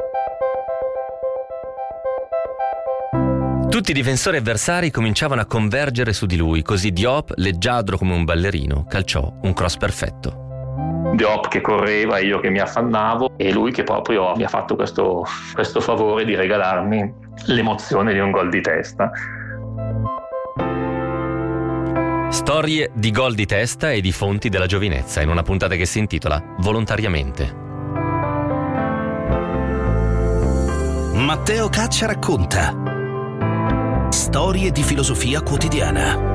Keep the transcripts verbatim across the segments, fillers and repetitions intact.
Tutti i difensori avversari cominciavano a convergere su di lui, così Diop, leggiadro come un ballerino, calciò un cross perfetto. Diop che correva, io che mi affannavo, e lui che proprio mi ha fatto questo, questo favore di regalarmi l'emozione di un gol di testa. Storie di gol di testa e di fonti della giovinezza, in una puntata che si intitola Volontariamente. Matteo Caccia racconta storie di filosofia quotidiana.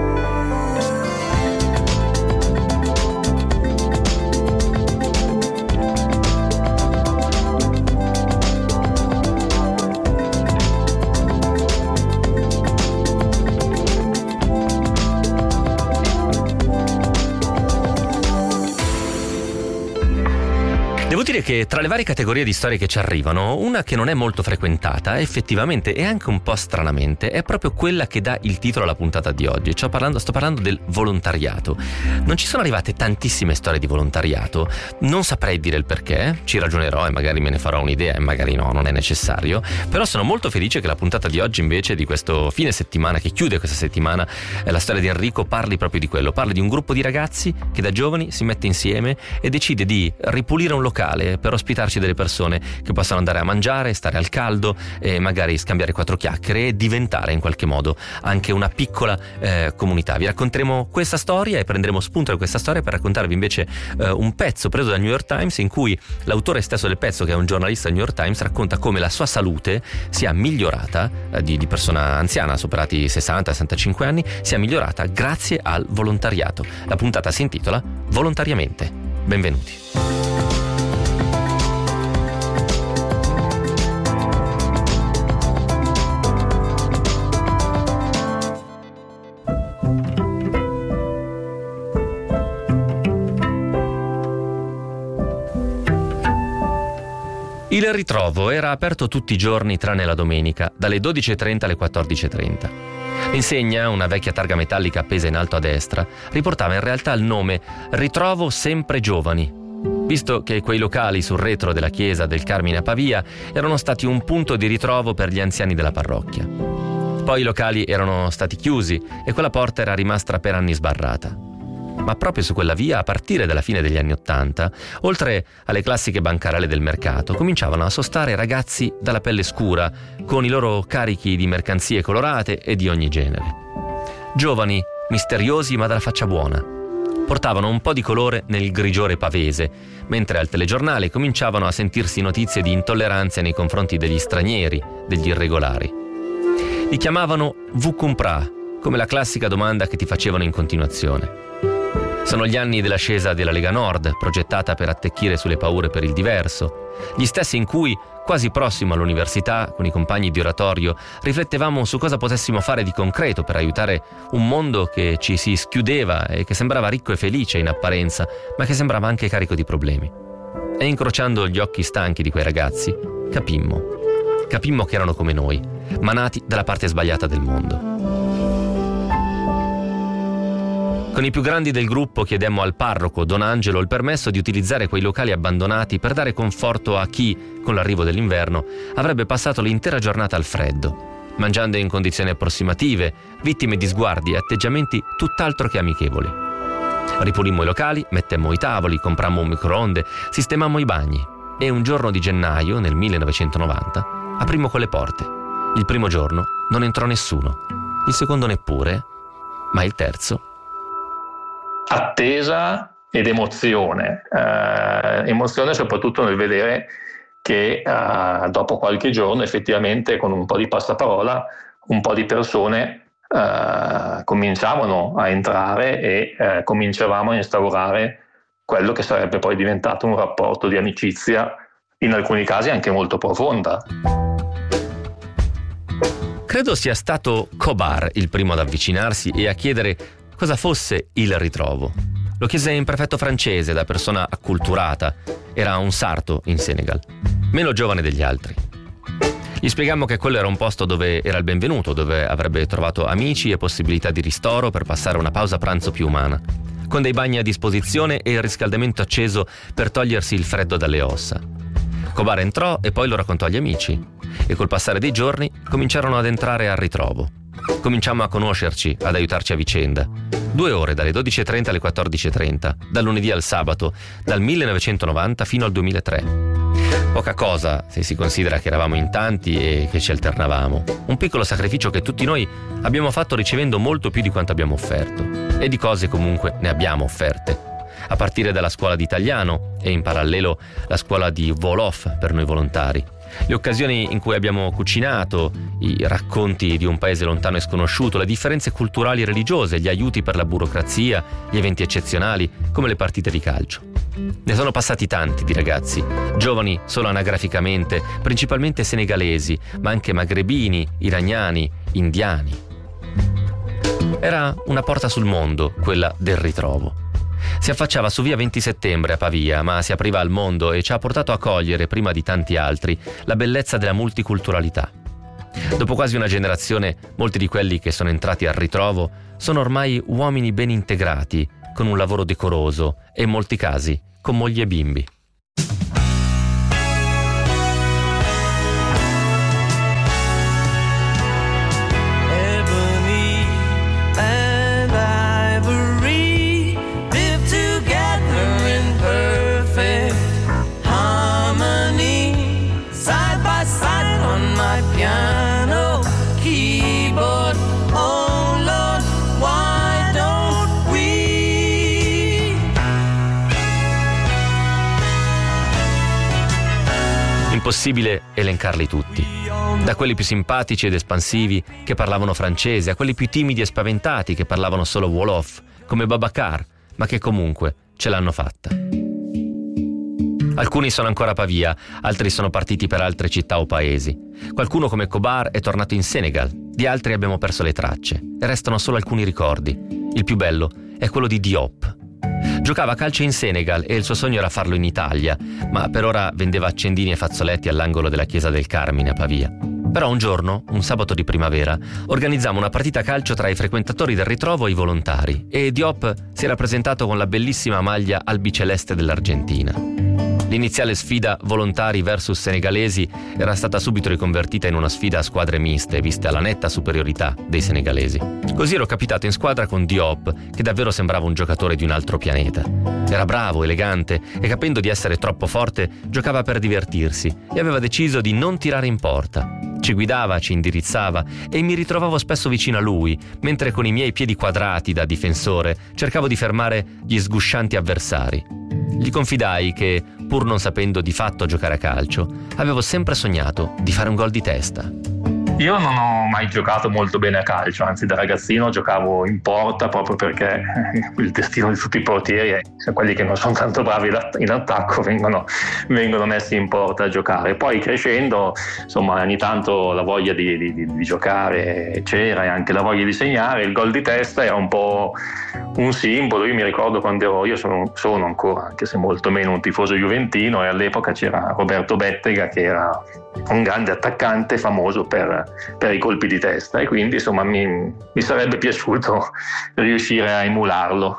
Devo dire che tra le varie categorie di storie che ci arrivano, una che non è molto frequentata, effettivamente e anche un po' stranamente, è proprio quella che dà il titolo alla puntata di oggi. Sto parlando, sto parlando del volontariato. Non ci sono arrivate tantissime storie di volontariato, non saprei dire il perché, ci ragionerò e magari me ne farò un'idea e magari no, non è necessario, però sono molto felice che la puntata di oggi invece, di questo fine settimana, che chiude questa settimana, eh, la storia di Enrico, parli proprio di quello, parli di un gruppo di ragazzi che da giovani si mette insieme e decide di ripulire un locale per ospitarci delle persone che possano andare a mangiare, stare al caldo e magari scambiare quattro chiacchiere e diventare in qualche modo anche una piccola eh, comunità. Vi racconteremo questa storia e prenderemo spunto da questa storia per raccontarvi invece eh, un pezzo preso dal New York Times, in cui l'autore stesso del pezzo, che è un giornalista del New York Times, racconta come la sua salute sia migliorata, eh, di, di persona anziana, superati i sessanta sessantacinque anni, sia migliorata grazie al volontariato. La puntata si intitola Volontariamente. Benvenuti. Il ritrovo era aperto tutti i giorni tranne la domenica, dalle dodici e trenta alle quattordici e trenta. L'insegna, una vecchia targa metallica appesa in alto a destra, riportava in realtà il nome Ritrovo Sempre Giovani, visto che quei locali sul retro della chiesa del Carmine a Pavia erano stati un punto di ritrovo per gli anziani della parrocchia. Poi i locali erano stati chiusi e quella porta era rimasta per anni sbarrata. Ma proprio su quella via, a partire dalla fine degli anni Ottanta, oltre alle classiche bancarelle del mercato, cominciavano a sostare ragazzi dalla pelle scura, con i loro carichi di mercanzie colorate e di ogni genere. Giovani, misteriosi ma dalla faccia buona. Portavano un po' di colore nel grigiore pavese, mentre al telegiornale cominciavano a sentirsi notizie di intolleranza nei confronti degli stranieri, degli irregolari. Li chiamavano Vucumpra, come la classica domanda che ti facevano in continuazione. Sono gli anni dell'ascesa della Lega Nord, progettata per attecchire sulle paure per il diverso, gli stessi in cui, quasi prossimo all'università, con i compagni di oratorio, riflettevamo su cosa potessimo fare di concreto per aiutare un mondo che ci si schiudeva e che sembrava ricco e felice in apparenza, ma che sembrava anche carico di problemi. E incrociando gli occhi stanchi di quei ragazzi, capimmo. Capimmo che erano come noi, ma nati dalla parte sbagliata del mondo. Con i più grandi del gruppo chiedemmo al parroco Don Angelo il permesso di utilizzare quei locali abbandonati per dare conforto a chi, con l'arrivo dell'inverno, avrebbe passato l'intera giornata al freddo, mangiando in condizioni approssimative, vittime di sguardi e atteggiamenti tutt'altro che amichevoli. Ripulimmo i locali, mettemmo i tavoli, comprammo un microonde, sistemammo i bagni e un giorno di gennaio, nel millenovecentonovanta, aprimmo quelle porte. Il primo giorno non entrò nessuno, il secondo neppure, ma il terzo... Attesa ed emozione, eh, emozione soprattutto nel vedere che eh, dopo qualche giorno effettivamente con un po' di passaparola un po' di persone eh, cominciavano a entrare e eh, cominciavamo a instaurare quello che sarebbe poi diventato un rapporto di amicizia, in alcuni casi anche molto profonda. Credo sia stato Cobar il primo ad avvicinarsi e a chiedere cosa fosse il ritrovo. Lo chiese in prefetto francese, da persona acculturata. Era un sarto in Senegal, meno giovane degli altri. Gli spiegammo che quello era un posto dove era il benvenuto, dove avrebbe trovato amici e possibilità di ristoro per passare una pausa pranzo più umana, con dei bagni a disposizione e il riscaldamento acceso per togliersi il freddo dalle ossa. Cobar entrò e poi lo raccontò agli amici, e col passare dei giorni cominciarono ad entrare al ritrovo. Cominciammo a conoscerci, ad aiutarci a vicenda. Due ore, dalle dodici e trenta alle quattordici e trenta, dal lunedì al sabato, dal millenovecentonovanta fino al duemilatré. Poca cosa se si considera che eravamo in tanti e che ci alternavamo. Un piccolo sacrificio che tutti noi abbiamo fatto ricevendo molto più di quanto abbiamo offerto. E di cose comunque ne abbiamo offerte. A partire dalla scuola di italiano e in parallelo la scuola di Wolof per noi volontari. Le occasioni in cui abbiamo cucinato, i racconti di un paese lontano e sconosciuto, le differenze culturali e religiose, gli aiuti per la burocrazia, gli eventi eccezionali come le partite di calcio. Ne sono passati tanti di ragazzi, giovani solo anagraficamente, principalmente senegalesi, ma anche magrebini, iraniani, indiani. Era una porta sul mondo, quella del ritrovo. Si affacciava su via venti settembre a Pavia, ma si apriva al mondo e ci ha portato a cogliere, prima di tanti altri, la bellezza della multiculturalità. Dopo quasi una generazione, molti di quelli che sono entrati al ritrovo sono ormai uomini ben integrati, con un lavoro decoroso e in molti casi con mogli e bimbi. Impossibile elencarli tutti, da quelli più simpatici ed espansivi che parlavano francese a quelli più timidi e spaventati che parlavano solo Wolof, come Babacar, ma che comunque ce l'hanno fatta. Alcuni sono ancora a Pavia, altri sono partiti per altre città o paesi. Qualcuno come Cobar è tornato in Senegal, di altri abbiamo perso le tracce e restano solo alcuni ricordi. Il più bello è quello di Diop. Giocava a calcio in Senegal e il suo sogno era farlo in Italia, ma per ora vendeva accendini e fazzoletti all'angolo della chiesa del Carmine a Pavia. Però un giorno, un sabato di primavera, organizzammo una partita a calcio tra i frequentatori del ritrovo e i volontari e Diop si era presentato con la bellissima maglia albiceleste dell'Argentina. L'iniziale sfida volontari versus senegalesi era stata subito riconvertita in una sfida a squadre miste, vista la netta superiorità dei senegalesi. Così ero capitato in squadra con Diop, che davvero sembrava un giocatore di un altro pianeta. Era bravo, elegante e, capendo di essere troppo forte, giocava per divertirsi e aveva deciso di non tirare in porta. Ci guidava, ci indirizzava e mi ritrovavo spesso vicino a lui, mentre con i miei piedi quadrati da difensore cercavo di fermare gli sguscianti avversari. Gli confidai che, pur non sapendo di fatto giocare a calcio, avevo sempre sognato di fare un gol di testa. Io non ho mai giocato molto bene a calcio, anzi da ragazzino giocavo in porta proprio perché il destino di tutti i portieri è che quelli che non sono tanto bravi in attacco vengono, vengono messi in porta a giocare. Poi crescendo, insomma, ogni tanto la voglia di, di, di giocare c'era e anche la voglia di segnare. Il gol di testa era un po' un simbolo. Io mi ricordo quando ero, io sono, sono ancora, anche se molto meno, un tifoso juventino, e all'epoca c'era Roberto Bettega che era un grande attaccante famoso per, per i colpi di testa, e quindi insomma mi, mi sarebbe piaciuto riuscire a emularlo.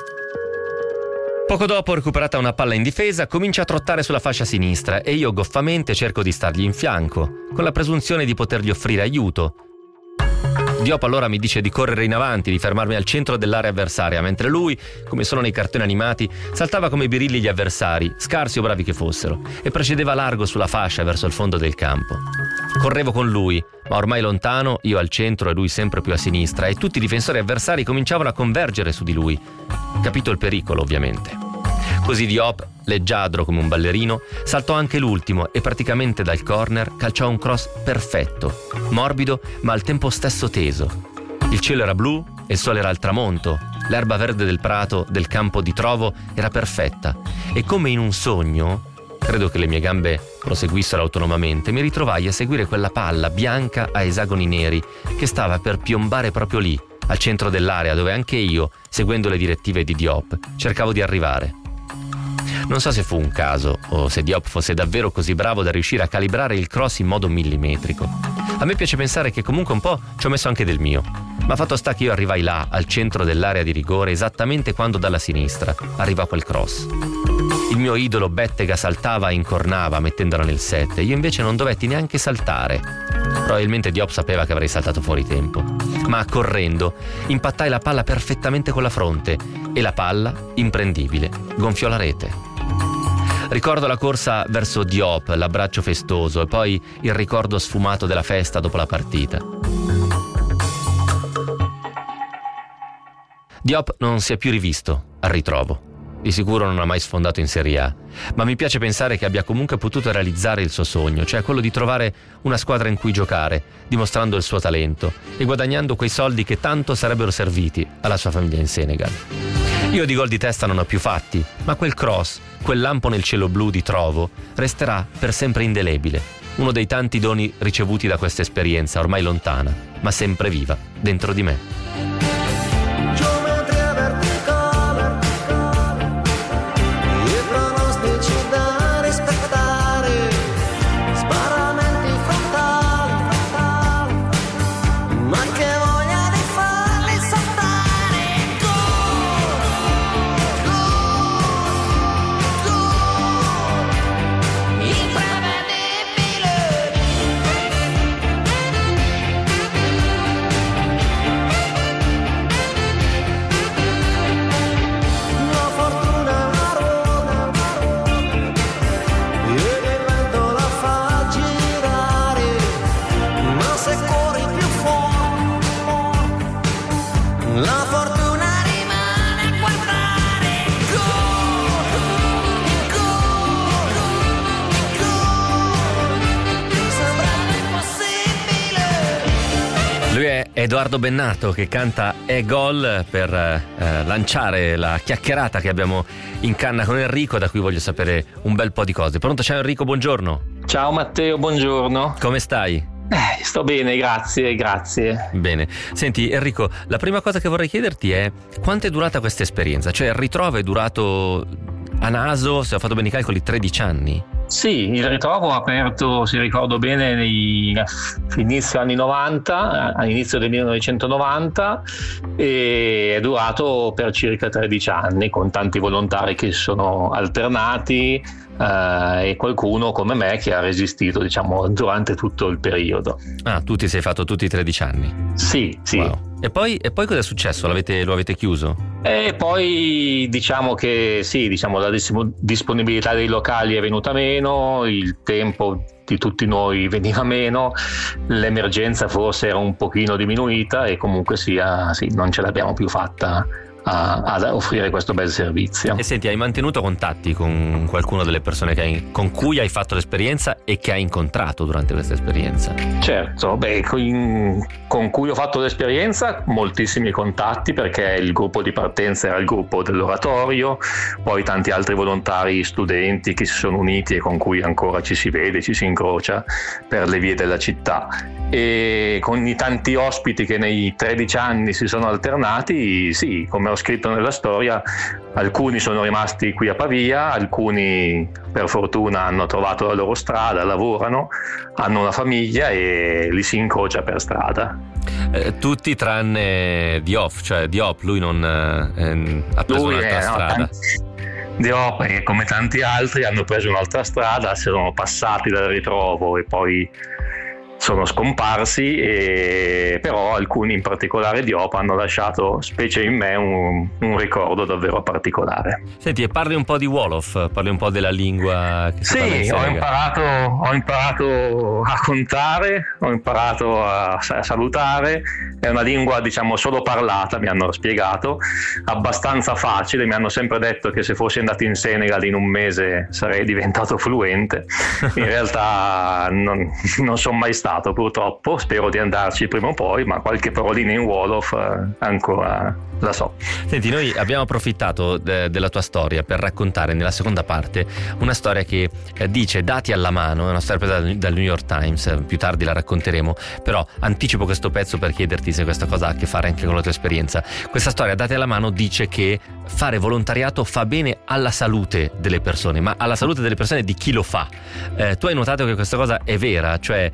Poco dopo, recuperata una palla in difesa, comincia a trottare sulla fascia sinistra e io goffamente cerco di stargli in fianco, con la presunzione di potergli offrire aiuto. Diop allora mi dice di correre in avanti, di fermarmi al centro dell'area avversaria, mentre lui, come sono nei cartoni animati, saltava come birilli gli avversari, scarsi o bravi che fossero, e procedeva largo sulla fascia verso il fondo del campo. Correvo con lui, ma ormai lontano, io al centro e lui sempre più a sinistra, e tutti i difensori avversari cominciavano a convergere su di lui. Capito il pericolo, ovviamente. Così Diop, leggiadro come un ballerino, saltò anche l'ultimo e praticamente dal corner calciò un cross perfetto, morbido ma al tempo stesso teso. Il cielo era blu e il sole era al tramonto, l'erba verde del prato del campo di Trovo era perfetta e, come in un sogno, credo che le mie gambe proseguissero autonomamente, mi ritrovai a seguire quella palla bianca a esagoni neri che stava per piombare proprio lì, al centro dell'area, dove anche io, seguendo le direttive di Diop, cercavo di arrivare. Non so se fu un caso o se Diop fosse davvero così bravo da riuscire a calibrare il cross in modo millimetrico. A me piace pensare che comunque un po' ci ho messo anche del mio, ma fatto sta che io arrivai là, al centro dell'area di rigore, esattamente quando dalla sinistra arrivò quel cross. Il mio idolo Bettega saltava e incornava mettendola nel set, io invece non dovetti neanche saltare. Probabilmente Diop sapeva che avrei saltato fuori tempo, ma correndo impattai la palla perfettamente con la fronte e la palla, imprendibile, gonfiò la rete. Ricordo la corsa verso Diop, l'abbraccio festoso e poi il ricordo sfumato della festa dopo la partita. Diop non si è più rivisto al ritrovo. Di sicuro non ha mai sfondato in Serie A, ma mi piace pensare che abbia comunque potuto realizzare il suo sogno, cioè quello di trovare una squadra in cui giocare, dimostrando il suo talento e guadagnando quei soldi che tanto sarebbero serviti alla sua famiglia in Senegal. Io di gol di testa non ho più fatti, ma quel cross, quel lampo nel cielo blu di Trovo, resterà per sempre indelebile, uno dei tanti doni ricevuti da questa esperienza ormai lontana, ma sempre viva dentro di me. Edoardo Bennato che canta E Gol per eh, lanciare la chiacchierata che abbiamo in canna con Enrico, da cui voglio sapere un bel po' di cose. Pronto? Ciao Enrico, buongiorno. Ciao Matteo, buongiorno. Come stai? Eh, sto bene, grazie, grazie. Bene. Senti Enrico, la prima cosa che vorrei chiederti è quanto è durata questa esperienza? Cioè il ritrovo è durato a naso, se ho fatto bene i calcoli, tredici anni? Sì, il ritrovo ha aperto, se ricordo bene, nei inizio anni novanta, all'inizio del millenovecentonovanta, e è durato per circa tredici anni con tanti volontari che sono alternati eh, e qualcuno come me che ha resistito, diciamo, durante tutto il periodo. Ah, tu ti sei fatto tutti i tredici anni? Sì, sì. Wow. E poi, e poi cosa è successo? L'avete, lo avete chiuso? E poi diciamo che sì, diciamo la disponibilità dei locali è venuta meno, il tempo di tutti noi veniva meno, l'emergenza forse era un pochino diminuita e comunque sia, sì, non ce l'abbiamo più fatta a, ad offrire questo bel servizio. E senti, hai mantenuto contatti con qualcuno delle persone che hai, con cui hai fatto l'esperienza e che hai incontrato durante questa esperienza? Certo, beh, con, con cui ho fatto l'esperienza moltissimi contatti, perché il gruppo di partenza era il gruppo dell'oratorio, poi tanti altri volontari studenti che si sono uniti e con cui ancora ci si vede, ci si incrocia per le vie della città, e con i tanti ospiti che nei tredici anni si sono alternati, sì, come ho scritto nella storia, alcuni sono rimasti qui a Pavia, alcuni per fortuna hanno trovato la loro strada, lavorano, hanno una famiglia e li si incrocia per strada. Eh, tutti tranne Diop, cioè Diop, lui non eh, ha preso lui, un'altra eh, strada. No, tanti... Diop, e come tanti altri, hanno preso un'altra strada, si sono passati dal ritrovo e poi sono scomparsi, e però alcuni, in particolare Diop, hanno lasciato, specie in me, un, un ricordo davvero particolare. Senti, e parli un po' di Wolof, parli un po' della lingua che si parla in Senegal. Sì, ho imparato, ho imparato a contare, ho imparato a, a salutare. È una lingua, diciamo, solo parlata, mi hanno spiegato, abbastanza facile. Mi hanno sempre detto che se fossi andato in Senegal in un mese sarei diventato fluente. In realtà non, non sono mai stato, purtroppo. Spero di andarci prima o poi, ma qualche parolina in Wolof eh, ancora la so. Senti, noi abbiamo approfittato de- della tua storia per raccontare nella seconda parte una storia che eh, dice dati alla mano, è una storia presa dal, dal New York Times, eh, più tardi la racconteremo, però anticipo questo pezzo per chiederti se questa cosa ha a che fare anche con la tua esperienza. Questa storia, dati alla mano, dice che fare volontariato fa bene alla salute delle persone, ma alla salute delle persone di chi lo fa. Eh, tu hai notato che questa cosa è vera, cioè eh,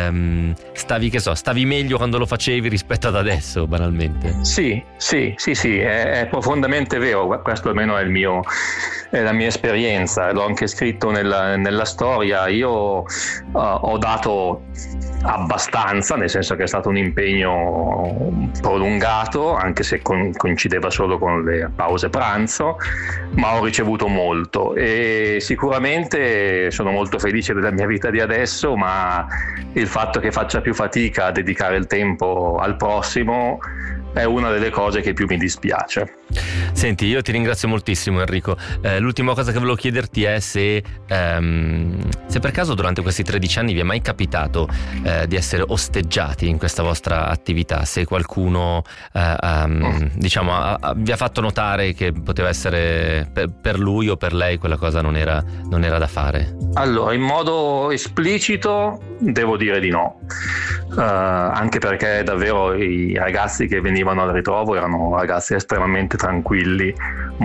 ehm, stavi che so stavi meglio quando lo facevi rispetto ad adesso, banalmente. Sì, sì, sì, sì, è, è profondamente vero, questo almeno è il mio è la mia esperienza, l'ho anche scritto nella, nella storia. Io uh, ho dato abbastanza, nel senso che è stato un impegno prolungato, anche se con, coincideva solo con le pause pranzo, ma ho ricevuto molto e sicuramente sono molto felice della mia vita di adesso, ma il fatto che faccia più fatica a dedicare il tempo al prossimo è una delle cose che più mi dispiace. Senti, io ti ringrazio moltissimo, Enrico. Eh, l'ultima cosa che volevo chiederti è se, ehm, se per caso durante questi tredici anni vi è mai capitato eh, di essere osteggiati in questa vostra attività, se qualcuno eh, um, diciamo ha, ha, vi ha fatto notare che poteva essere per, per lui o per lei quella cosa non era, non era da fare. Allora, in modo esplicito devo dire di no, uh, anche perché davvero i ragazzi che venivano al ritrovo erano ragazzi estremamente tranquilli,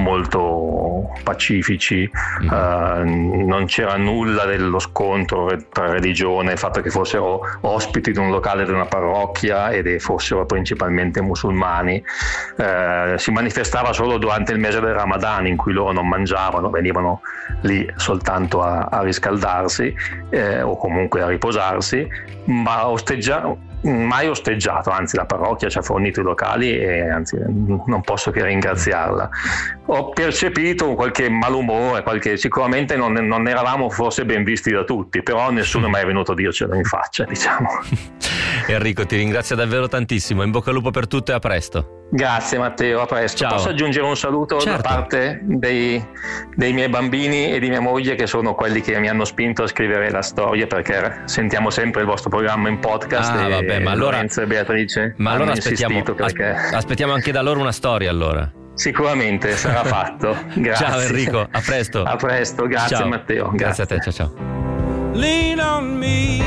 molto pacifici, mm. uh, non c'era nulla dello scontro tra religione, il fatto che fossero ospiti di un locale di una parrocchia ed fossero principalmente musulmani, uh, si manifestava solo durante il mese del Ramadan, in cui loro non mangiavano, venivano lì soltanto a, a riscaldarsi eh, o comunque a riposarsi, ma osteggiare mai osteggiato, anzi la parrocchia ci ha fornito i locali e anzi non posso che ringraziarla. Ho percepito qualche malumore, qualche, sicuramente non, non eravamo forse ben visti da tutti, però nessuno è mai venuto a dircelo in faccia, diciamo. Enrico, ti ringrazio davvero tantissimo, in bocca al lupo per tutto e a presto. Grazie Matteo, a presto. Ciao. Posso aggiungere un saluto? Certo. Da parte dei, dei miei bambini e di mia moglie, che sono quelli che mi hanno spinto a scrivere la storia, perché sentiamo sempre il vostro programma in podcast. Ah, e vabbè, ma allora, Lorenzo e Beatrice ma allora aspettiamo, perché... aspettiamo anche da loro una storia, allora. Sicuramente sarà fatto. Grazie. Ciao Enrico, a presto. A presto, grazie. Ciao. Matteo. Grazie. Grazie a te, ciao ciao. Lean on me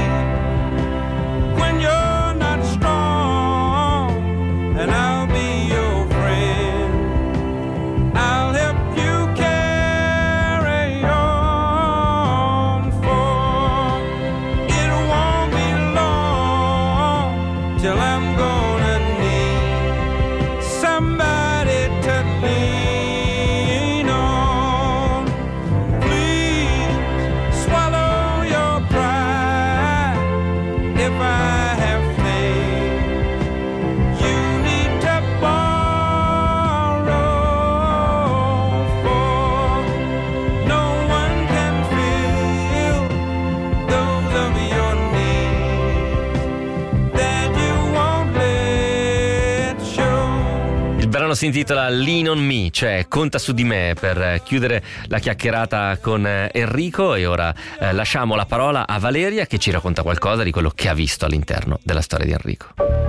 when you're not strong and I'll be your friend. I'll help you carry on, for it won't be long till I'm gonna need somebody to lean on. Please swallow your pride if I have failed. You need to borrow, for no one can fill those of your needs that you won't let show. Il brano si intitola Lean on Me, cioè conta su di me, per chiudere la chiacchierata con Enrico. E ora eh, lasciamo la parola a Valeria, che ci racconta qualcosa di quello che ha visto all'interno della storia di Enrico.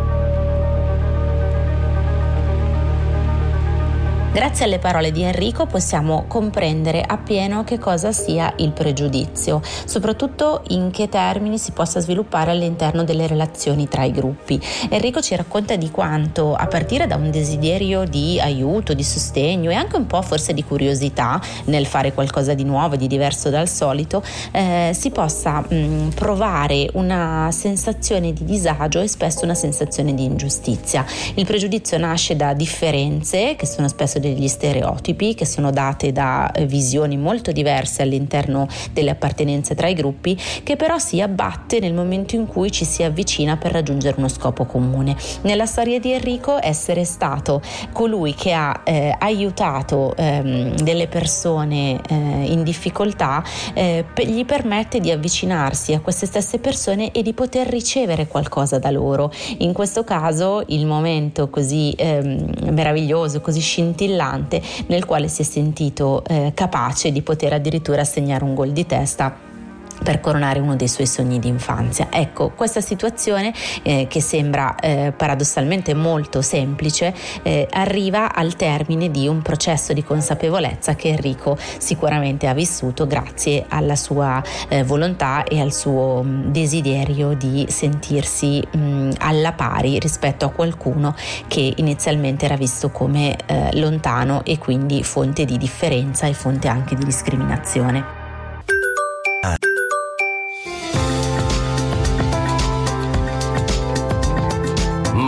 Grazie alle parole di Enrico possiamo comprendere appieno che cosa sia il pregiudizio, soprattutto in che termini si possa sviluppare all'interno delle relazioni tra i gruppi. Enrico ci racconta di quanto, a partire da un desiderio di aiuto, di sostegno e anche un po' forse di curiosità nel fare qualcosa di nuovo, di diverso dal solito, eh, si possa mh, provare una sensazione di disagio e spesso una sensazione di ingiustizia. Il pregiudizio nasce da differenze che sono spesso degli stereotipi, che sono date da visioni molto diverse all'interno delle appartenenze tra i gruppi, che però si abbatte nel momento in cui ci si avvicina per raggiungere uno scopo comune. Nella storia di Enrico, essere stato colui che ha eh, aiutato ehm, delle persone eh, in difficoltà eh, pe- gli permette di avvicinarsi a queste stesse persone e di poter ricevere qualcosa da loro. In questo caso il momento così ehm, meraviglioso, così scintillante, nel quale si è sentito eh, capace di poter addirittura segnare un gol di testa per coronare uno dei suoi sogni di infanzia. Ecco, questa situazione eh, che sembra eh, paradossalmente molto semplice eh, arriva al termine di un processo di consapevolezza che Enrico sicuramente ha vissuto grazie alla sua eh, volontà e al suo mh, desiderio di sentirsi mh, alla pari rispetto a qualcuno che inizialmente era visto come eh, lontano e quindi fonte di differenza e fonte anche di discriminazione.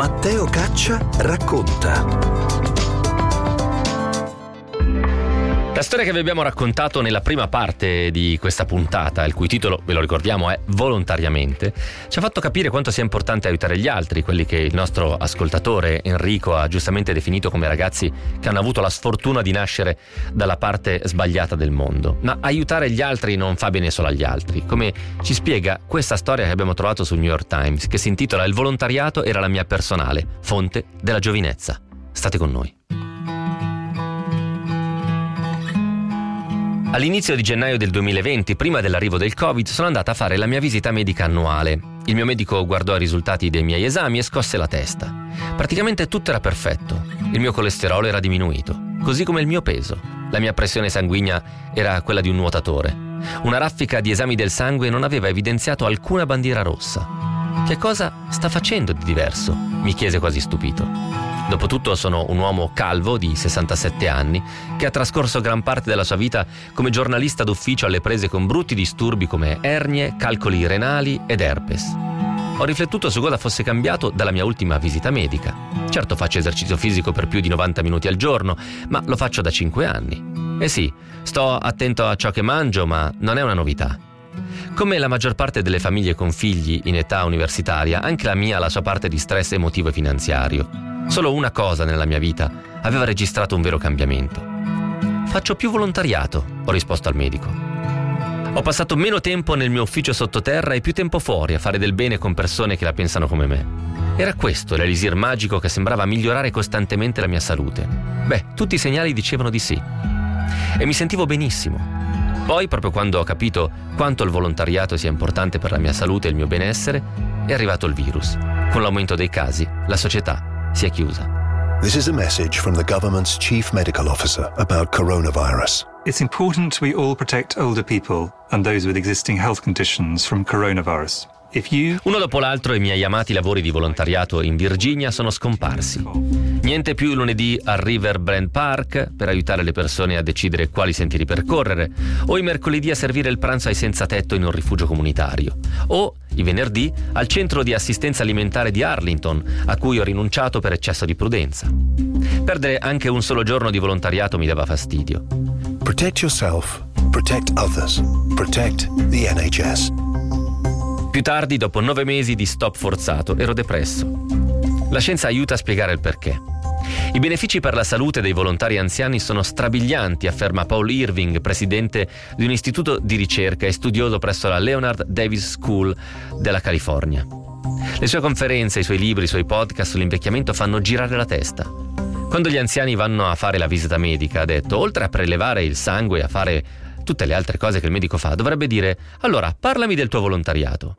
Matteo Caccia racconta. La storia che vi abbiamo raccontato nella prima parte di questa puntata, il cui titolo, ve lo ricordiamo, è Volontariamente, ci ha fatto capire quanto sia importante aiutare gli altri, quelli che il nostro ascoltatore Enrico ha giustamente definito come ragazzi che hanno avuto la sfortuna di nascere dalla parte sbagliata del mondo. Ma aiutare gli altri non fa bene solo agli altri, come ci spiega questa storia che abbiamo trovato sul New York Times, che si intitola Il volontariato era la mia personale fonte della giovinezza. State con noi. All'inizio di gennaio del duemilaventi, prima dell'arrivo del Covid, sono andata a fare la mia visita medica annuale. Il mio medico guardò i risultati dei miei esami e scosse la testa. Praticamente tutto era perfetto. Il mio colesterolo era diminuito, così come il mio peso. La mia pressione sanguigna era quella di un nuotatore. Una raffica di esami del sangue non aveva evidenziato alcuna bandiera rossa. Che cosa sta facendo di diverso? Mi chiese quasi stupito. Dopotutto sono un uomo calvo di sessantasette anni che ha trascorso gran parte della sua vita come giornalista d'ufficio alle prese con brutti disturbi come ernie, calcoli renali ed herpes. Ho riflettuto su cosa fosse cambiato dalla mia ultima visita medica. Certo, faccio esercizio fisico per più di novanta minuti al giorno, ma lo faccio da cinque anni. E sì, sto attento a ciò che mangio, ma non è una novità. Come la maggior parte delle famiglie con figli in età universitaria, anche la mia ha la sua parte di stress emotivo e finanziario. Solo una cosa nella mia vita aveva registrato un vero cambiamento. Faccio più volontariato, ho risposto al medico. Ho passato meno tempo nel mio ufficio sottoterra e più tempo fuori a fare del bene con persone che la pensano come me. Era questo l'elisir magico che sembrava migliorare costantemente la mia salute. Beh, tutti i segnali dicevano di sì. E mi sentivo benissimo. Poi, proprio quando ho capito quanto il volontariato sia importante per la mia salute e il mio benessere, è arrivato il virus. Con l'aumento dei casi, la società si è chiusa. This is a message from the government's chief medical officer about coronavirus. It's important we all protect older people and those with existing health conditions from coronavirus. If you... Uno dopo l'altro i miei amati lavori di volontariato in Virginia sono scomparsi. Niente più lunedì al River Bend Park per aiutare le persone a decidere quali sentieri percorrere, o i mercoledì a servire il pranzo ai senza tetto in un rifugio comunitario, o i venerdì al centro di assistenza alimentare di Arlington, a cui ho rinunciato per eccesso di prudenza. Perdere anche un solo giorno di volontariato mi dava fastidio. Protect yourself, protect others, protect the N H S. Più tardi, dopo nove mesi di stop forzato, ero depresso. La scienza aiuta a spiegare il perché. I benefici per la salute dei volontari anziani sono strabilianti, afferma Paul Irving, presidente di un istituto di ricerca e studioso presso la Leonard Davis School della California. Le sue conferenze, i suoi libri, i suoi podcast sull'invecchiamento fanno girare la testa. Quando gli anziani vanno a fare la visita medica, ha detto, oltre a prelevare il sangue e a fare tutte le altre cose che il medico fa, dovrebbe dire: allora, parlami del tuo volontariato.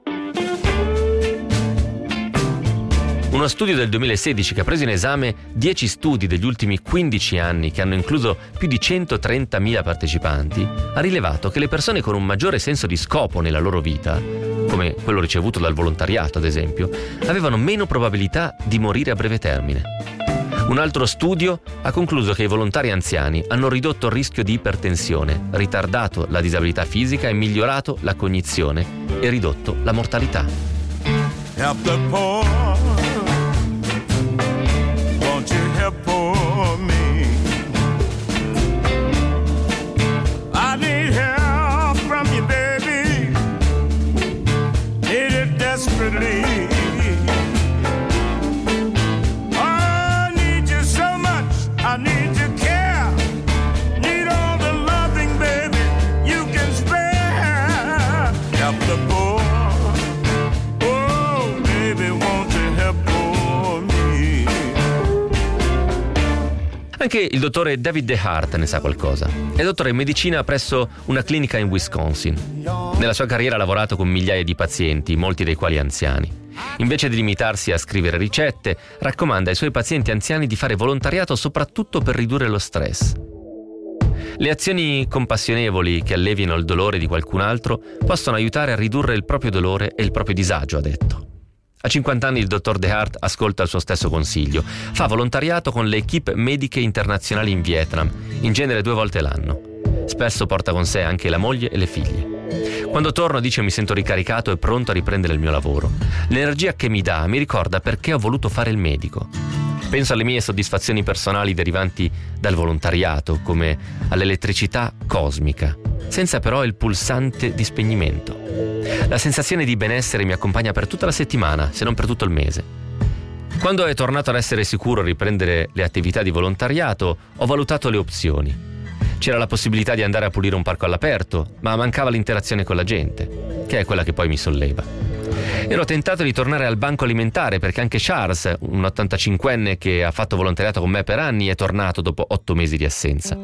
Uno studio del duemilasedici che ha preso in esame dieci studi degli ultimi quindici anni che hanno incluso più di centotrentamila partecipanti ha rilevato che le persone con un maggiore senso di scopo nella loro vita, come quello ricevuto dal volontariato ad esempio, avevano meno probabilità di morire a breve termine. Un altro studio ha concluso che i volontari anziani hanno ridotto il rischio di ipertensione, ritardato la disabilità fisica e migliorato la cognizione e ridotto la mortalità. Help the poor. Won't you help poor me? I need help from you, baby. Need it desperately. I need you so much. I need your care. Need all the loving, baby, you can spare. Help the poor. Anche il dottore David DeHart ne sa qualcosa. È dottore in medicina presso una clinica in Wisconsin. Nella sua carriera ha lavorato con migliaia di pazienti, molti dei quali anziani. Invece di limitarsi a scrivere ricette, raccomanda ai suoi pazienti anziani di fare volontariato soprattutto per ridurre lo stress. Le azioni compassionevoli che allevino il dolore di qualcun altro possono aiutare a ridurre il proprio dolore e il proprio disagio, ha detto. A cinquanta anni il dottor DeHart ascolta il suo stesso consiglio. Fa volontariato con le equip mediche internazionali in Vietnam, in genere due volte l'anno. Spesso porta con sé anche la moglie e le figlie. Quando torno, dice, mi sento ricaricato e pronto a riprendere il mio lavoro. L'energia che mi dà mi ricorda perché ho voluto fare il medico. Penso alle mie soddisfazioni personali derivanti dal volontariato, come all'elettricità cosmica, senza però il pulsante di spegnimento. La sensazione di benessere mi accompagna per tutta la settimana, se non per tutto il mese. Quando è tornato ad essere sicuro a riprendere le attività di volontariato, ho valutato le opzioni. C'era la possibilità di andare a pulire un parco all'aperto, ma mancava l'interazione con la gente, che è quella che poi mi solleva. Ero tentato di tornare al banco alimentare perché anche Charles, un ottantacinquenne che ha fatto volontariato con me per anni, è tornato dopo otto mesi di assenza.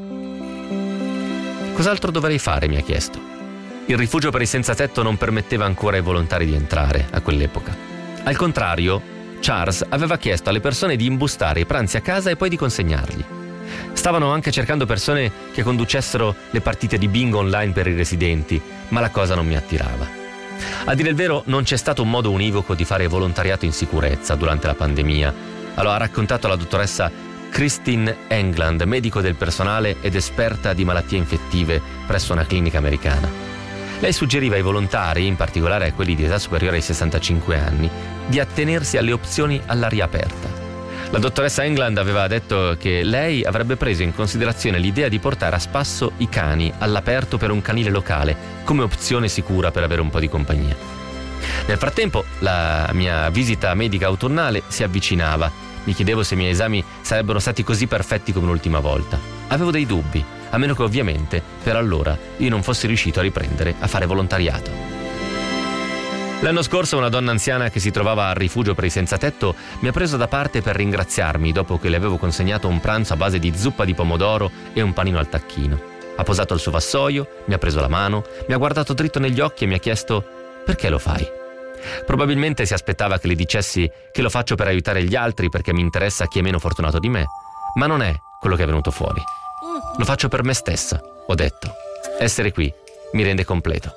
Cos'altro dovrei fare, mi ha chiesto. Il rifugio per i senza tetto non permetteva ancora ai volontari di entrare a quell'epoca. Al contrario, Charles aveva chiesto alle persone di imbustare i pranzi a casa e poi di consegnarli. Stavano anche cercando persone che conducessero le partite di bingo online per i residenti, ma la cosa non mi attirava. A dire il vero, non c'è stato un modo univoco di fare volontariato in sicurezza durante la pandemia. Lo ha raccontato la dottoressa Christine England, medico del personale ed esperta di malattie infettive presso una clinica americana. Lei suggeriva ai volontari, in particolare a quelli di età superiore ai sessantacinque anni, di attenersi alle opzioni all'aria aperta. La dottoressa England aveva detto che lei avrebbe preso in considerazione l'idea di portare a spasso i cani all'aperto per un canile locale come opzione sicura per avere un po' di compagnia. Nel frattempo la mia visita medica autunnale si avvicinava. Mi chiedevo se i miei esami sarebbero stati così perfetti come l'ultima volta. Avevo dei dubbi, a meno che ovviamente per allora io non fossi riuscito a riprendere a fare volontariato. L'anno scorso una donna anziana che si trovava al rifugio per i senza tetto mi ha preso da parte per ringraziarmi dopo che le avevo consegnato un pranzo a base di zuppa di pomodoro e un panino al tacchino. Ha posato il suo vassoio, mi ha preso la mano, mi ha guardato dritto negli occhi e mi ha chiesto: perché lo fai? Probabilmente si aspettava che le dicessi che lo faccio per aiutare gli altri perché mi interessa chi è meno fortunato di me, ma non è quello che è venuto fuori. Lo faccio per me stessa, ho detto. Essere qui mi rende completo.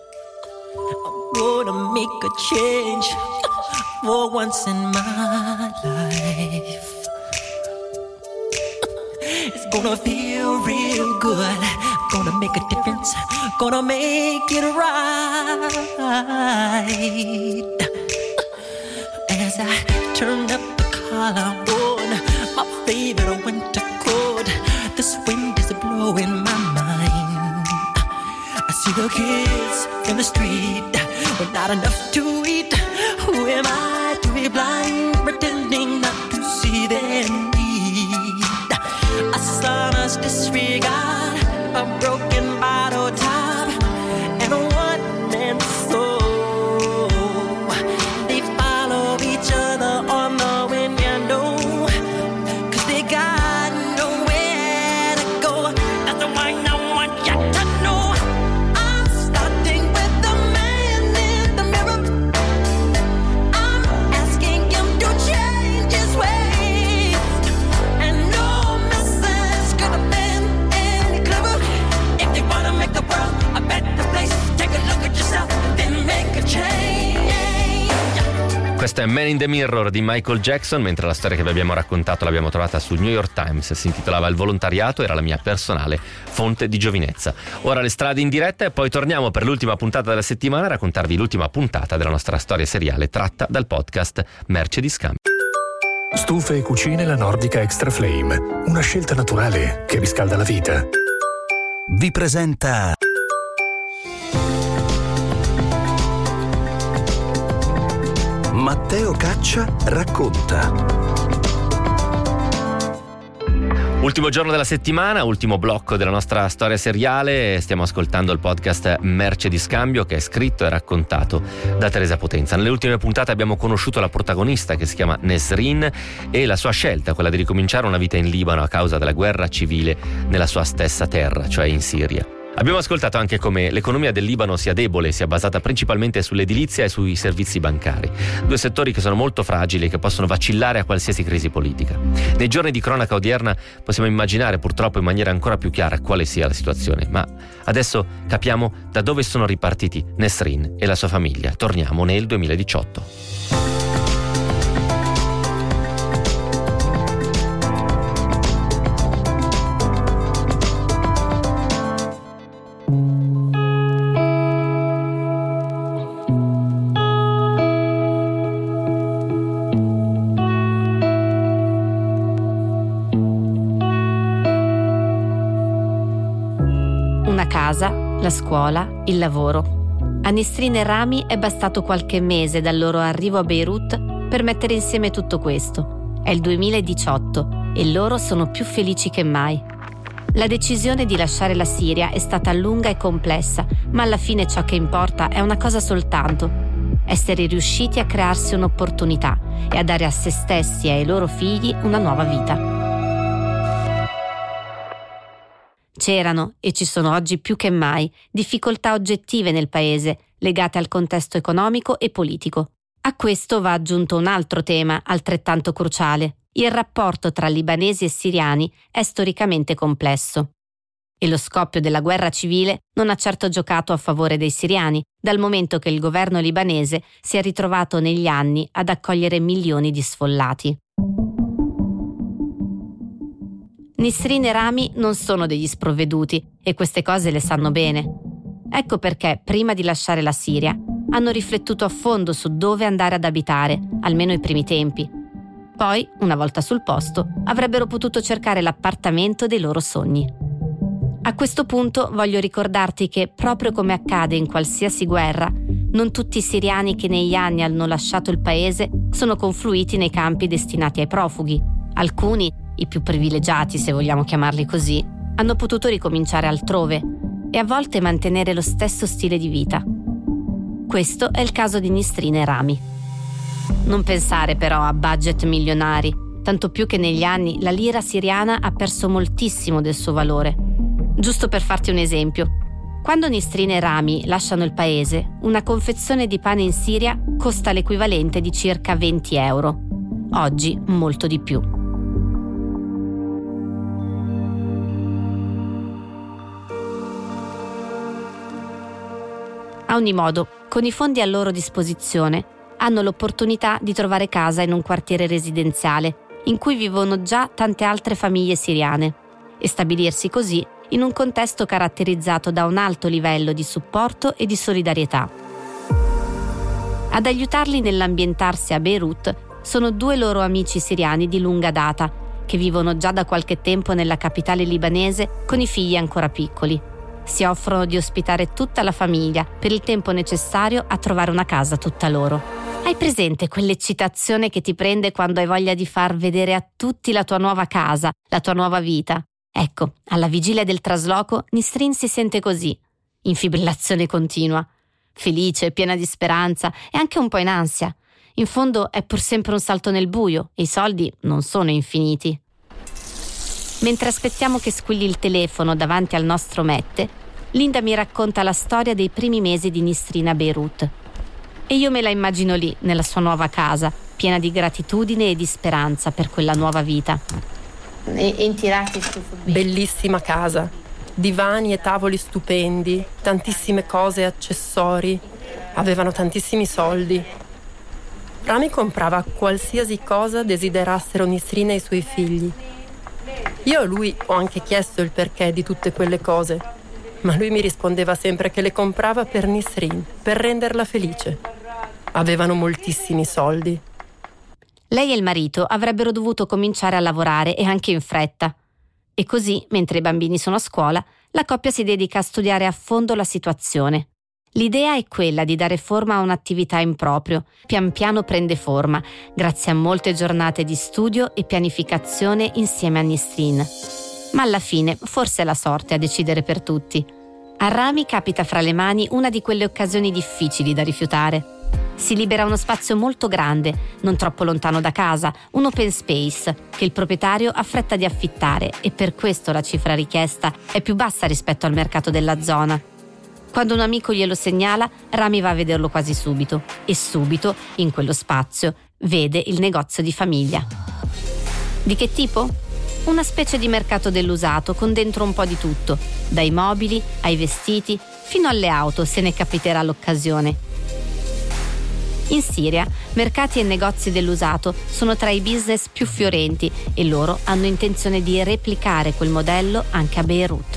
Gonna make a change for once in my life. It's gonna feel real good. Gonna make a difference. Gonna make it right. As I turn up the collar on my favorite winter coat, this wind is blowing my mind. I see the kids in the street with not enough to eat. Who am I to be blind, pretending not to see their need? A sonorous disregard, a broken bottle top, and a one-man soul. They follow each other on the wind, you know, 'cause they got nowhere to go. That's the one I want you to know. I'm starting with the man in the mirror. I'm asking him to change his ways, and no message could have been any clearer. If you wanna make the world a better place, take a look at yourself, then make a change. Questo è Man in the Mirror di Michael Jackson, mentre la storia che vi abbiamo raccontato l'abbiamo trovata sul New York Times, si intitolava Il volontariato, era la mia personale fonte di giovinezza. Ora le strade in diretta e poi torniamo per l'ultima puntata della settimana a raccontarvi l'ultima puntata della nostra storia seriale tratta dal podcast Merce di Scambio. Stufe e cucine La Nordica Extra Flame, una scelta naturale che riscalda la vita. Vi presenta Matteo Caccia racconta. Ultimo giorno della settimana, ultimo blocco della nostra storia seriale. Stiamo ascoltando il podcast Merce di Scambio, che è scritto e raccontato da Teresa Potenza. Nelle ultime puntate abbiamo conosciuto la protagonista, che si chiama Nesrin, e la sua scelta, quella di ricominciare una vita in Libano a causa della guerra civile nella sua stessa terra, cioè in Siria. Abbiamo ascoltato anche come l'economia del Libano sia debole, sia basata principalmente sull'edilizia e sui servizi bancari, due settori che sono molto fragili e che possono vacillare a qualsiasi crisi politica. Nei giorni di cronaca odierna possiamo immaginare purtroppo in maniera ancora più chiara quale sia la situazione, ma adesso capiamo da dove sono ripartiti Nesrin e la sua famiglia. Torniamo nel duemiladiciotto. casa, la scuola, il lavoro. A Nisrin e Rami è bastato qualche mese dal loro arrivo a Beirut per mettere insieme tutto questo. È il duemiladiciotto e loro sono più felici che mai. La decisione di lasciare la Siria è stata lunga e complessa, ma alla fine ciò che importa è una cosa soltanto: essere riusciti a crearsi un'opportunità e a dare a se stessi e ai loro figli una nuova vita. C'erano, e ci sono oggi più che mai, difficoltà oggettive nel paese, legate al contesto economico e politico. A questo va aggiunto un altro tema altrettanto cruciale. Il rapporto tra libanesi e siriani è storicamente complesso. E lo scoppio della guerra civile non ha certo giocato a favore dei siriani, dal momento che il governo libanese si è ritrovato negli anni ad accogliere milioni di sfollati. Nisrin e Rami non sono degli sprovveduti e queste cose le sanno bene. Ecco perché, prima di lasciare la Siria, hanno riflettuto a fondo su dove andare ad abitare, almeno i primi tempi. Poi, una volta sul posto, avrebbero potuto cercare l'appartamento dei loro sogni. A questo punto voglio ricordarti che, proprio come accade in qualsiasi guerra, non tutti i siriani che negli anni hanno lasciato il paese sono confluiti nei campi destinati ai profughi. Alcuni, i più privilegiati se vogliamo chiamarli così, hanno potuto ricominciare altrove e a volte mantenere lo stesso stile di vita. Questo è il caso di Nisrin e Rami. Non pensare però a budget milionari, tanto più che negli anni la lira siriana ha perso moltissimo del suo valore. Giusto per farti un esempio, quando Nisrin e Rami lasciano il paese, una confezione di pane in Siria costa l'equivalente di circa venti euro. Oggi molto di più. A ogni modo, con i fondi a loro disposizione, hanno l'opportunità di trovare casa in un quartiere residenziale in cui vivono già tante altre famiglie siriane e stabilirsi così in un contesto caratterizzato da un alto livello di supporto e di solidarietà. Ad aiutarli nell'ambientarsi a Beirut sono due loro amici siriani di lunga data che vivono già da qualche tempo nella capitale libanese con i figli ancora piccoli. Si offrono di ospitare tutta la famiglia per il tempo necessario a trovare una casa tutta loro. Hai presente quell'eccitazione che ti prende quando hai voglia di far vedere a tutti la tua nuova casa, la tua nuova vita? Ecco, alla vigilia del trasloco, Nisrin si sente così, in fibrillazione continua, felice, piena di speranza e anche un po' in ansia. In fondo è pur sempre un salto nel buio e i soldi non sono infiniti. Mentre aspettiamo che squilli il telefono davanti al nostro Mette, Linda mi racconta la storia dei primi mesi di Nisrin a Beirut. E io me la immagino lì, nella sua nuova casa, piena di gratitudine e di speranza per quella nuova vita. Bellissima casa, divani e tavoli stupendi, tantissime cose e accessori. Avevano tantissimi soldi. Rami comprava qualsiasi cosa desiderassero Nisrin e i suoi figli. Io a lui ho anche chiesto il perché di tutte quelle cose, ma lui mi rispondeva sempre che le comprava per Nisrin, per renderla felice. Avevano moltissimi soldi. Lei e il marito avrebbero dovuto cominciare a lavorare e anche in fretta. E così, mentre i bambini sono a scuola, la coppia si dedica a studiare a fondo la situazione. L'idea è quella di dare forma a un'attività in proprio. Pian piano prende forma, grazie a molte giornate di studio e pianificazione insieme a Nisrin. Ma alla fine forse è la sorte a decidere per tutti. A Rami capita fra le mani una di quelle occasioni difficili da rifiutare. Si libera uno spazio molto grande, non troppo lontano da casa, un open space, che il proprietario ha fretta di affittare e per questo la cifra richiesta è più bassa rispetto al mercato della zona. Quando un amico glielo segnala, Rami va a vederlo quasi subito e subito, in quello spazio, vede il negozio di famiglia. Di che tipo? Una specie di mercato dell'usato con dentro un po' di tutto, dai mobili ai vestiti fino alle auto se ne capiterà l'occasione. In Siria, mercati e negozi dell'usato sono tra i business più fiorenti e loro hanno intenzione di replicare quel modello anche a Beirut.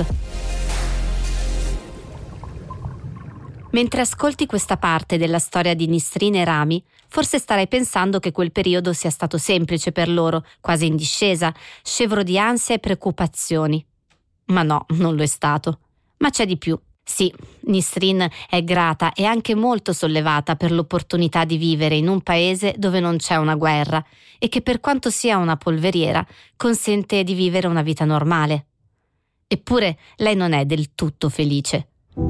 Mentre ascolti questa parte della storia di Nisrin e Rami, forse starai pensando che quel periodo sia stato semplice per loro, quasi in discesa, scevro di ansia e preoccupazioni. Ma no, non lo è stato. Ma c'è di più. Sì, Nisrin è grata e anche molto sollevata per l'opportunità di vivere in un paese dove non c'è una guerra e che, per quanto sia una polveriera, consente di vivere una vita normale. Eppure lei non è del tutto felice.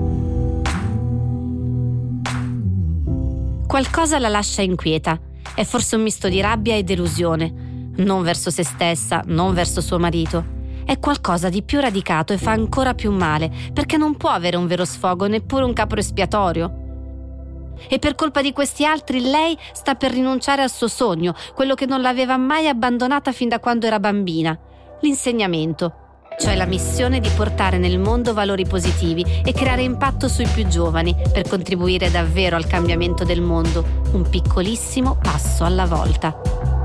Qualcosa la lascia inquieta. È forse un misto di rabbia e delusione, non verso se stessa, non verso suo marito. È qualcosa di più radicato e fa ancora più male, perché non può avere un vero sfogo, neppure un capro espiatorio. E per colpa di questi altri lei sta per rinunciare al suo sogno, quello che non l'aveva mai abbandonata fin da quando era bambina, l'insegnamento, cioè la missione di portare nel mondo valori positivi e creare impatto sui più giovani per contribuire davvero al cambiamento del mondo, un piccolissimo passo alla volta.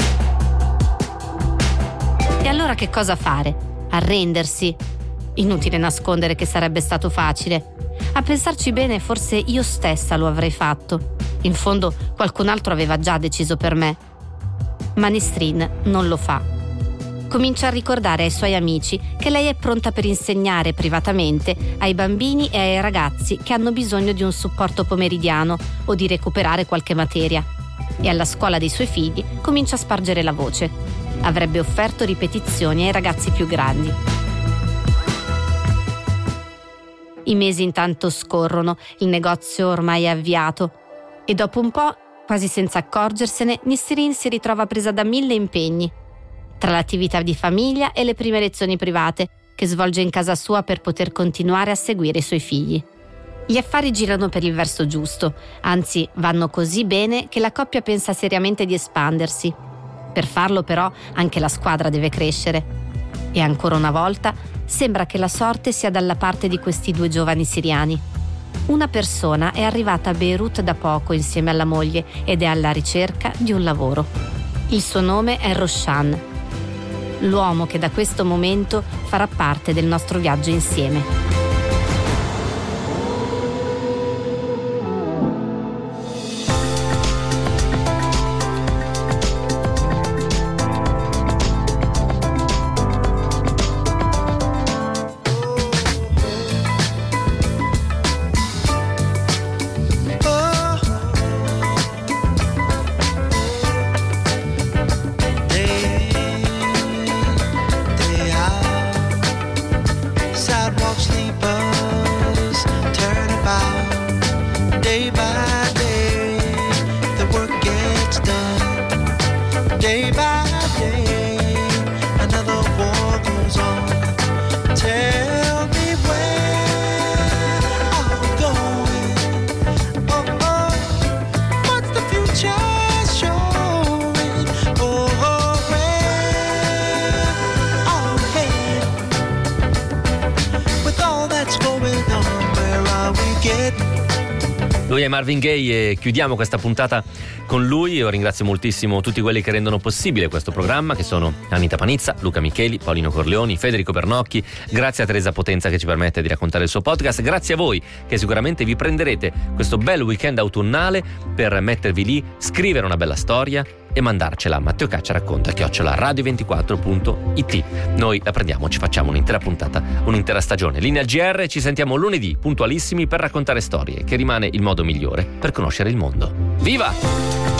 E allora che cosa fare? Arrendersi? Inutile nascondere che sarebbe stato facile. A pensarci bene, forse io stessa lo avrei fatto. In fondo, qualcun altro aveva già deciso per me. Ma Nisrin non lo fa. Comincia a ricordare ai suoi amici che lei è pronta per insegnare privatamente ai bambini e ai ragazzi che hanno bisogno di un supporto pomeridiano o di recuperare qualche materia. E alla scuola dei suoi figli comincia a spargere la voce. Avrebbe offerto ripetizioni ai ragazzi più grandi. I mesi intanto scorrono, il negozio ormai è avviato e dopo un po', quasi senza accorgersene, Nisrin si ritrova presa da mille impegni, tra l'attività di famiglia e le prime lezioni private che svolge in casa sua per poter continuare a seguire i suoi figli. Gli affari girano per il verso giusto, anzi vanno così bene che la coppia pensa seriamente di espandersi. Per farlo però anche la squadra deve crescere. E ancora una volta sembra che la sorte sia dalla parte di questi due giovani siriani. Una persona è arrivata a Beirut da poco insieme alla moglie ed è alla ricerca di un lavoro. Il suo nome è Roshan, l'uomo che da questo momento farà parte del nostro viaggio insieme. Lui è Marvin Gaye e chiudiamo questa puntata con lui. Io ringrazio moltissimo tutti quelli che rendono possibile questo programma, che sono Anita Panizza, Luca Micheli, Paolino Corleoni, Federico Bernocchi. Grazie a Teresa Potenza che ci permette di raccontare il suo podcast. Grazie a voi che sicuramente vi prenderete questo bel weekend autunnale per mettervi lì, scrivere una bella storia e mandarcela a Matteo Caccia racconta chiocciola radio ventiquattro punto it. Noi la prendiamo, ci facciamo un'intera puntata, un'intera stagione. Linea G R, ci sentiamo lunedì puntualissimi per raccontare storie, che rimane il modo migliore per conoscere il mondo. Viva!